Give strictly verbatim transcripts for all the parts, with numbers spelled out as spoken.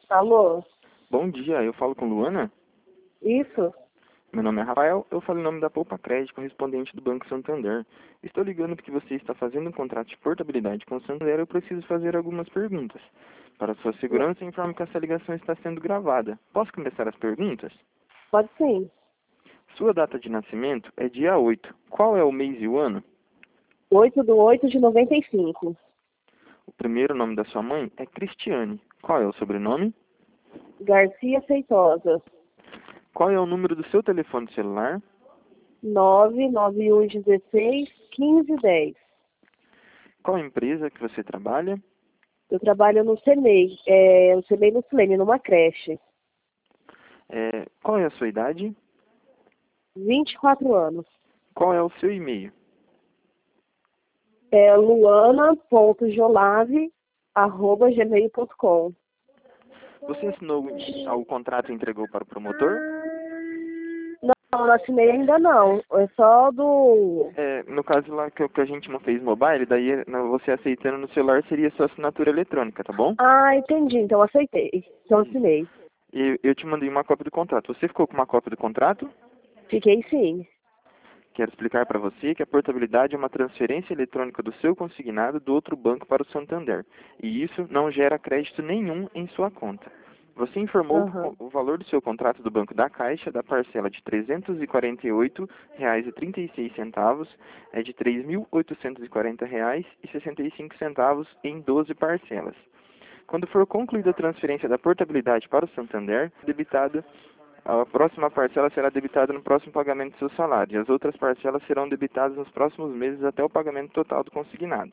Alô? Bom dia, eu falo com Luana? Isso? Meu nome é Rafael, eu falo em nome da Poupa Crédito, correspondente do Banco Santander. Estou ligando porque você está fazendo um contrato de portabilidade com o Santander e eu preciso fazer algumas perguntas. Para sua segurança, informo que essa ligação está sendo gravada. Posso começar as perguntas? Pode sim. Sua data de nascimento é dia oito. Qual é o mês e o ano? oito do oito de noventa e cinco. O primeiro nome da sua mãe é Cristiane. Qual é o sobrenome? Garcia Feitosa. Qual é o número do seu telefone celular? nove nove um um seis, um cinco um zero. Qual a empresa que você trabalha? Eu trabalho no CEMEI, é, no CEMEI no Silene, numa creche. É, qual é a sua idade? vinte e quatro anos. Qual é o seu e-mail? É luana ponto jolave arroba gmail ponto com. Você assinou o contrato e entregou para o promotor? Não, não assinei ainda não. É só do... É, no caso lá que, que a gente não fez mobile, daí é, não, você aceitando no celular seria sua assinatura eletrônica, tá bom? Ah, entendi. Então aceitei. Então assinei. E eu te mandei uma cópia do contrato. Você ficou com uma cópia do contrato? Fiquei sim. Quero explicar para você que a portabilidade é uma transferência eletrônica do seu consignado do outro banco para o Santander. E isso não gera crédito nenhum em sua conta. Você informou Aham. o valor do seu contrato do Banco da Caixa da parcela de trezentos e quarenta e oito reais e trinta e seis centavos é de três mil oitocentos e quarenta reais e sessenta e cinco centavos em doze parcelas. Quando for concluída a transferência da portabilidade para o Santander, debitada a próxima parcela será debitada no próximo pagamento do seu salário, e as outras parcelas serão debitadas nos próximos meses até o pagamento total do consignado.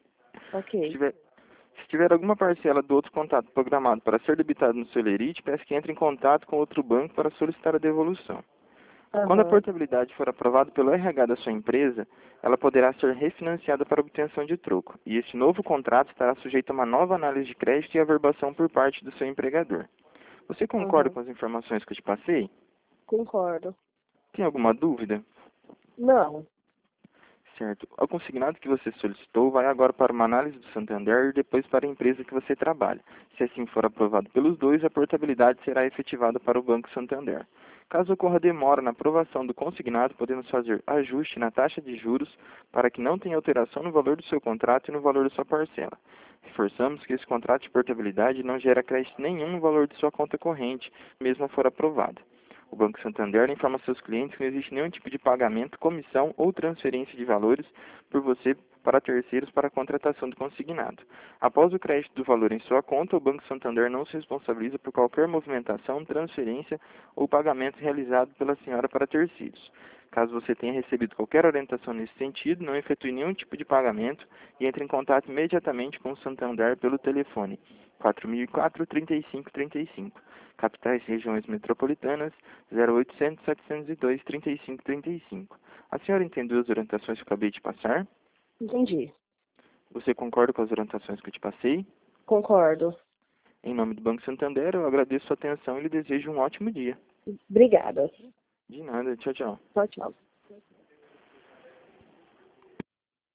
Se Ok. tiver, se tiver alguma parcela do outro contrato programado para ser debitado no seu lerite, peço que entre em contato com outro banco para solicitar a devolução. Quando a Aham. portabilidade for aprovada pelo R H da sua empresa, ela poderá ser refinanciada para obtenção de troco, e este novo contrato estará sujeito a uma nova análise de crédito e averbação por parte do seu empregador. Você concorda Aham. com as informações que eu te passei? Concordo. Tem alguma dúvida? Não. Certo. O consignado que você solicitou vai agora para uma análise do Santander e depois para a empresa que você trabalha. Se assim for aprovado pelos dois, a portabilidade será efetivada para o Banco Santander. Caso ocorra demora na aprovação do consignado, podemos fazer ajuste na taxa de juros para que não tenha alteração no valor do seu contrato e no valor da sua parcela. Reforçamos que esse contrato de portabilidade não gera crédito nenhum no valor de sua conta corrente, mesmo for aprovado. O Banco Santander informa seus clientes que não existe nenhum tipo de pagamento, comissão ou transferência de valores por você para terceiros para a contratação do consignado. Após o crédito do valor em sua conta, o Banco Santander não se responsabiliza por qualquer movimentação, transferência ou pagamento realizado pela senhora para terceiros. Caso você tenha recebido qualquer orientação nesse sentido, não efetue nenhum tipo de pagamento e entre em contato imediatamente com o Santander pelo telefone quatro mil e quatro, trinta e cinco trinta e cinco. Capitais e regiões metropolitanas zero oitocentos, setecentos e dois, trinta e cinco trinta e cinco. A senhora entendeu as orientações que eu acabei de passar? Entendi. Você concorda com as orientações que eu te passei? Concordo. Em nome do Banco Santander, eu agradeço sua atenção e lhe desejo um ótimo dia. Obrigada. De nada, tchau, tchau. Tchau, tchau.